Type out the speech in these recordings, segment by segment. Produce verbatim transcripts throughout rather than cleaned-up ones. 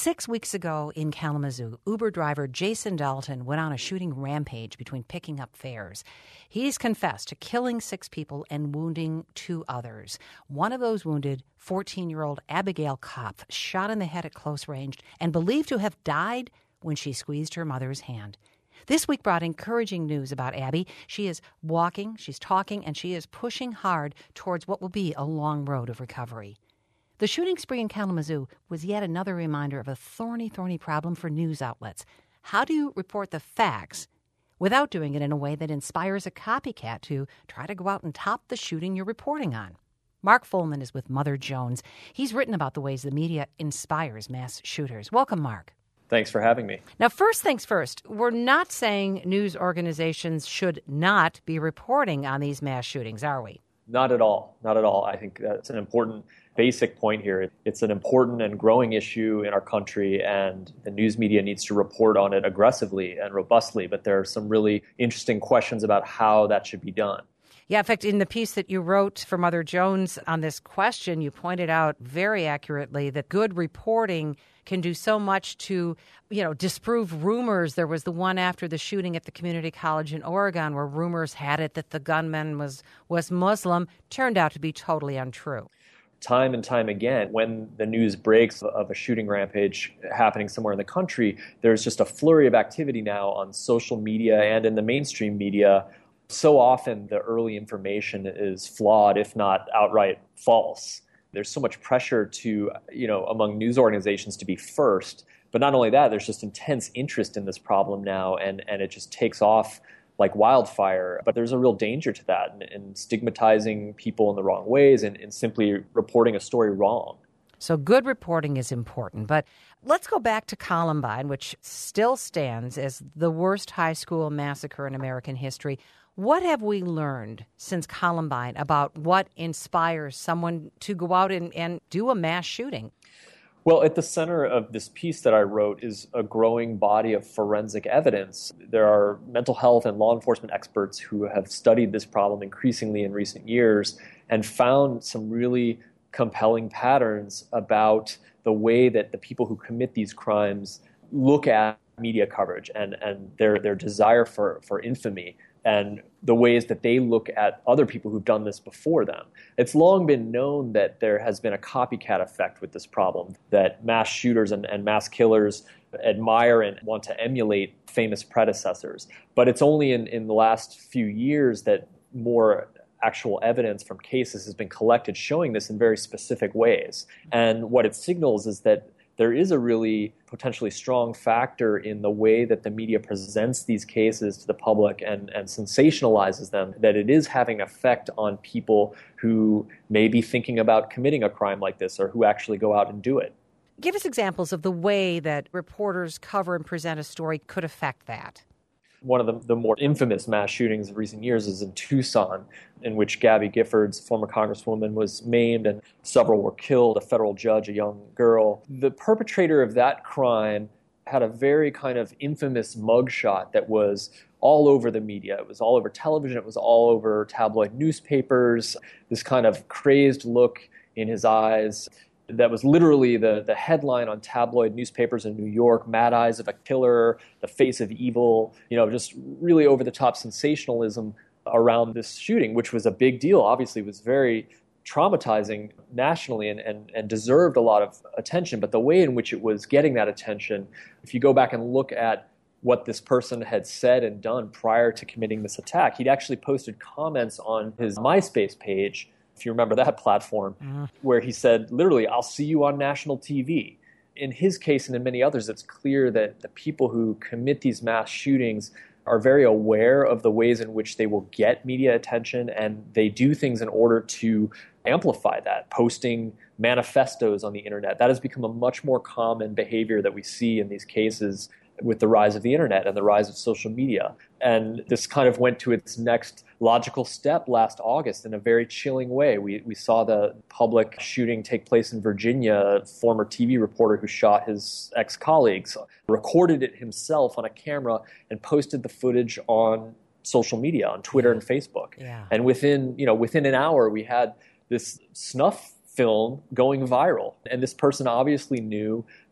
Six weeks ago in Kalamazoo, Uber driver Jason Dalton went on a shooting rampage between picking up fares. He's confessed to killing six people and wounding two others. One of those wounded, fourteen-year-old Abigail Kopf, shot in the head at close range and believed to have died when she squeezed her mother's hand. This week brought encouraging news about Abby. She is walking, she's talking, and she is pushing hard towards what will be a long road of recovery. The shooting spree in Kalamazoo was yet another reminder of a thorny, thorny problem for news outlets. How do you report the facts without doing it in a way that inspires a copycat to try to go out and top the shooting you're reporting on? Mark Fullman is with Mother Jones. He's written about the ways the media inspires mass shooters. Welcome, Mark. Thanks for having me. Now, first things first, we're not saying news organizations should not be reporting on these mass shootings, are we? Not at all. Not at all. I think that's an important basic point here. It's an important and growing issue in our country, and the news media needs to report on it aggressively and robustly. But there are some really interesting questions about how that should be done. Yeah, in fact, in the piece that you wrote for Mother Jones on this question, you pointed out very accurately that good reporting can do so much to, you know, disprove rumors. There was the one after the shooting at the community college in Oregon where rumors had it that the gunman was, was Muslim, turned out to be totally untrue. Time and time again, when the news breaks of a shooting rampage happening somewhere in the country, there's just a flurry of activity now on social media and in the mainstream media. So often the early information is flawed, if not outright false. There's so much pressure to, you know, among news organizations to be first. But not only that, there's just intense interest in this problem now, and, and it just takes off like wildfire. But there's a real danger to that, and, and stigmatizing people in the wrong ways and, and simply reporting a story wrong. So good reporting is important. But let's go back to Columbine, which still stands as the worst high school massacre in American history. What have we learned since Columbine about what inspires someone to go out and, and do a mass shooting? Well, at the center of this piece that I wrote is a growing body of forensic evidence. There are mental health and law enforcement experts who have studied this problem increasingly in recent years and found some really compelling patterns about the way that the people who commit these crimes look at media coverage and, and their, their desire for, for infamy, and the ways that they look at other people who've done this before them. It's long been known that there has been a copycat effect with this problem, that mass shooters and, and mass killers admire and want to emulate famous predecessors. But it's only in, in the last few years that more actual evidence from cases has been collected showing this in very specific ways. And what it signals is that there is a really potentially strong factor in the way that the media presents these cases to the public and, and sensationalizes them, that it is having an effect on people who may be thinking about committing a crime like this or who actually go out and do it. Give us examples of the way that reporters cover and present a story could affect that. One of the, the more infamous mass shootings of recent years is in Tucson, in which Gabby Giffords, former congresswoman, was maimed and several were killed, a federal judge, a young girl. The perpetrator of that crime had a very kind of infamous mugshot that was all over the media. It was all over television. It was all over tabloid newspapers, this kind of crazed look in his eyes. That was literally the, the headline on tabloid newspapers in New York, Mad Eyes of a Killer, The Face of Evil, you know, just really over-the-top sensationalism around this shooting, which was a big deal. Obviously, it was very traumatizing nationally and, and, and deserved a lot of attention. But the way in which it was getting that attention, if you go back and look at what this person had said and done prior to committing this attack, he'd actually posted comments on his MySpace page, if you remember that platform, mm. where he said, literally, I'll see you on national T V. In his case and in many others, it's clear that the people who commit these mass shootings are very aware of the ways in which they will get media attention, and they do things in order to amplify that, posting manifestos on the internet. That has become a much more common behavior that we see in these cases with the rise of the internet and the rise of social media. And this kind of went to its next logical step last August in a very chilling way. We we saw the public shooting take place in Virginia. A former T V reporter who shot his ex-colleagues recorded it himself on a camera and posted the footage on social media, on Twitter yeah. and Facebook. Yeah. And within, you know, within an hour, we had this snuff film going viral. And this person obviously knew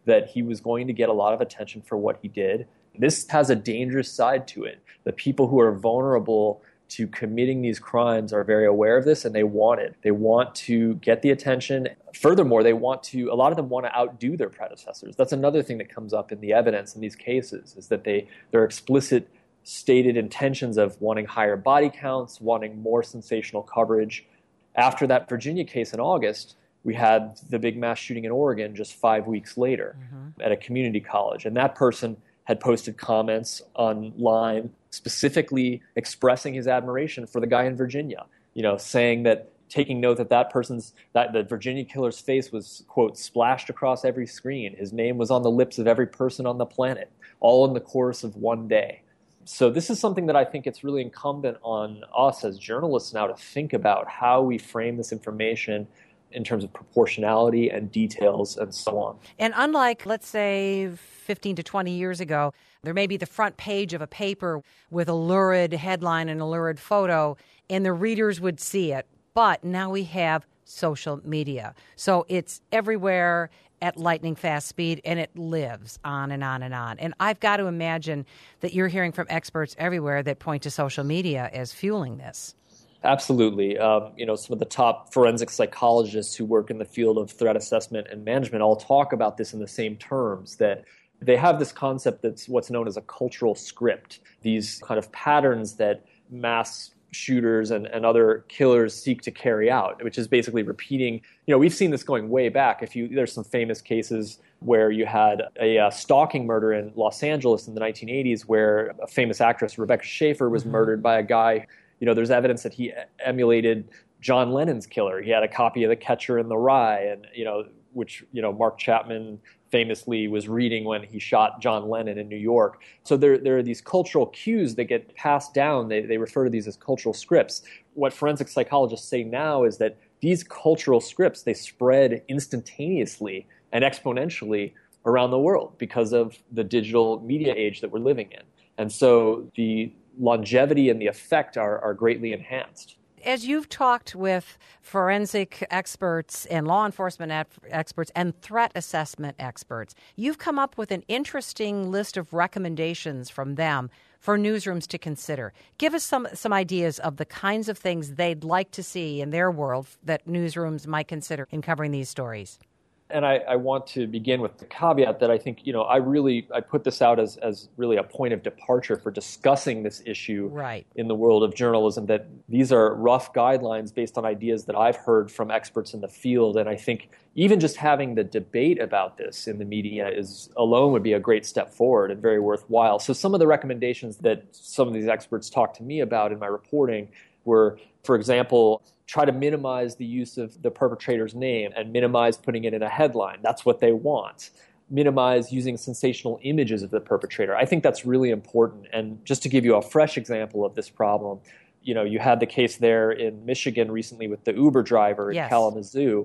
that he was going to get a lot of attention for what he did. This has a dangerous side to it. The people who are vulnerable to committing these crimes are very aware of this, and they want it. They want to get the attention. Furthermore, they want to, a lot of them want to outdo their predecessors. That's another thing that comes up in the evidence in these cases, is that they, their explicit stated intentions of wanting higher body counts, wanting more sensational coverage. After that Virginia case in August, we had the big mass shooting in Oregon just five weeks later mm-hmm. at a community college. And that person had posted comments online specifically expressing his admiration for the guy in Virginia, you know, saying that, taking note that that person's, that the Virginia killer's face was, quote, splashed across every screen. His name was on the lips of every person on the planet, all in the course of one day. So this is something that I think it's really incumbent on us as journalists now to think about how we frame this information in terms of proportionality and details and so on. And unlike, let's say, fifteen to twenty years ago, there may be the front page of a paper with a lurid headline and a lurid photo, and the readers would see it. But now we have social media. So it's everywhere at lightning fast speed, and it lives on and on and on. And I've got to imagine that you're hearing from experts everywhere that point to social media as fueling this. Absolutely. Um, you know, some of the top forensic psychologists who work in the field of threat assessment and management all talk about this in the same terms, that they have this concept that's what's known as a cultural script, these kind of patterns that mass shooters and, and other killers seek to carry out, which is basically repeating. You know, we've seen this going way back. If you, there's some famous cases where you had a uh, stalking murder in Los Angeles in the nineteen eighties where a famous actress, Rebecca Schaeffer, was mm-hmm. murdered by a guy. You know, there's evidence that he emulated John Lennon's killer. He had a copy of The Catcher in the Rye, and, you know, which, you know, Mark Chapman famously was reading when he shot John Lennon in New York. So there, there are these cultural cues that get passed down. They, they refer to these as cultural scripts. What forensic psychologists say now is that these cultural scripts, they spread instantaneously and exponentially around the world because of the digital media age that we're living in. And so the longevity and the effect are, are greatly enhanced. As you've talked with forensic experts and law enforcement experts and threat assessment experts, you've come up with an interesting list of recommendations from them for newsrooms to consider. Give us some, some ideas of the kinds of things they'd like to see in their world that newsrooms might consider in covering these stories. And I, I want to begin with the caveat that I think, you know, I really, I put this out as, as really a point of departure for discussing this issue right. in the world of journalism, that these are rough guidelines based on ideas that I've heard from experts in the field. And I think even just having the debate about this in the media is alone would be a great step forward and very worthwhile. So some of the recommendations that some of these experts talked to me about in my reporting were, for example, try to minimize the use of the perpetrator's name and minimize putting it in a headline. That's what they want. Minimize using sensational images of the perpetrator. I think that's really important. And just to give you a fresh example of this problem, you know, you had the case there in Michigan recently with the Uber driver in yes. Kalamazoo.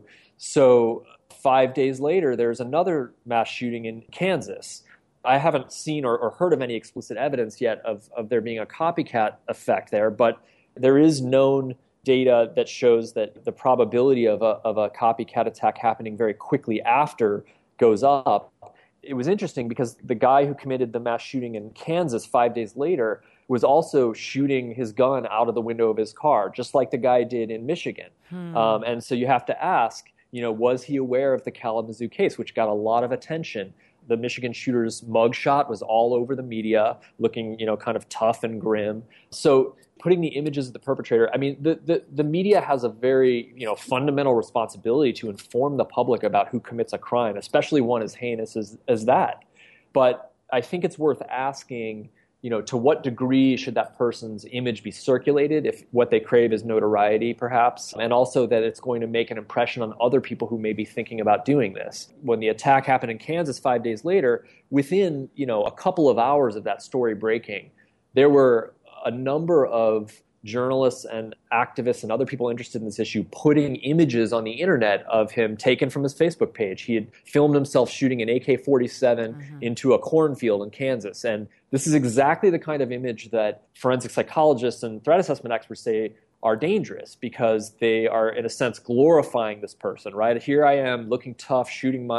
So five days later, there's another mass shooting in Kansas. I haven't seen or, or heard of any explicit evidence yet of, of there being a copycat effect there, but there is known data that shows that the probability of a, of a copycat attack happening very quickly after goes up. It was interesting because the guy who committed the mass shooting in Kansas five days later was also shooting his gun out of the window of his car, just like the guy did in Michigan. Hmm. Um, and so you have to ask, you know, was he aware of the Kalamazoo case, which got a lot of attention? The Michigan shooter's mugshot was all over the media, looking, you know, kind of tough and grim. So putting the images of the perpetrator, I mean, the, the, the media has a very, you know, fundamental responsibility to inform the public about who commits a crime, especially one as heinous as, as that. But I think it's worth asking, you know, to what degree should that person's image be circulated if what they crave is notoriety, perhaps, and also that it's going to make an impression on other people who may be thinking about doing this. When the attack happened in Kansas five days later, within, you know, a couple of hours of that story breaking, there were a number of journalists and activists and other people interested in this issue putting images on the internet of him taken from his Facebook page. He had filmed himself shooting an A K forty-seven mm-hmm. into a cornfield in Kansas. And this is exactly the kind of image that forensic psychologists and threat assessment experts say are dangerous because they are, in a sense, glorifying this person, right? Here I am looking tough, shooting my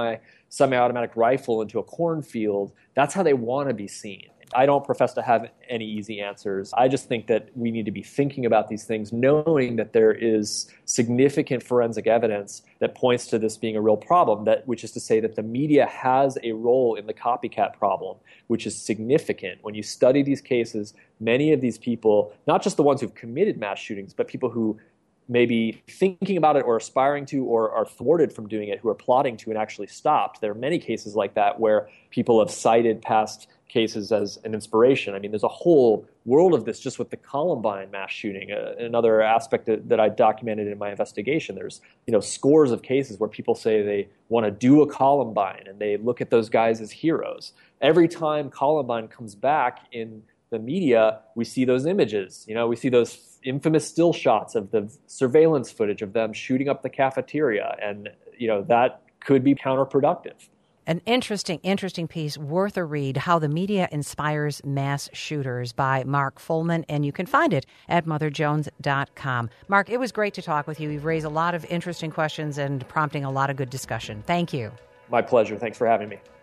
semi-automatic rifle into a cornfield. That's how they want to be seen. I don't profess to have any easy answers. I just think that we need to be thinking about these things, knowing that there is significant forensic evidence that points to this being a real problem, that, which is to say that the media has a role in the copycat problem, which is significant. When you study these cases, many of these people, not just the ones who've committed mass shootings, but people who may be thinking about it or aspiring to or are thwarted from doing it, who are plotting to and actually stopped. There are many cases like that where people have cited past cases as an inspiration. I mean, there's a whole world of this just with the Columbine mass shooting, uh, another aspect that, that I documented in my investigation. There's, you know, scores of cases where people say they want to do a Columbine and they look at those guys as heroes. Every time Columbine comes back in the media, we see those images. You know, we see those infamous still shots of the surveillance footage of them shooting up the cafeteria. And, you know, that could be counterproductive. An interesting, interesting piece, worth a read, How the Media Inspires Mass Shooters by Mark Fullman, and you can find it at mother jones dot com. Mark, it was great to talk with you. You've raised a lot of interesting questions and prompting a lot of good discussion. Thank you. My pleasure. Thanks for having me.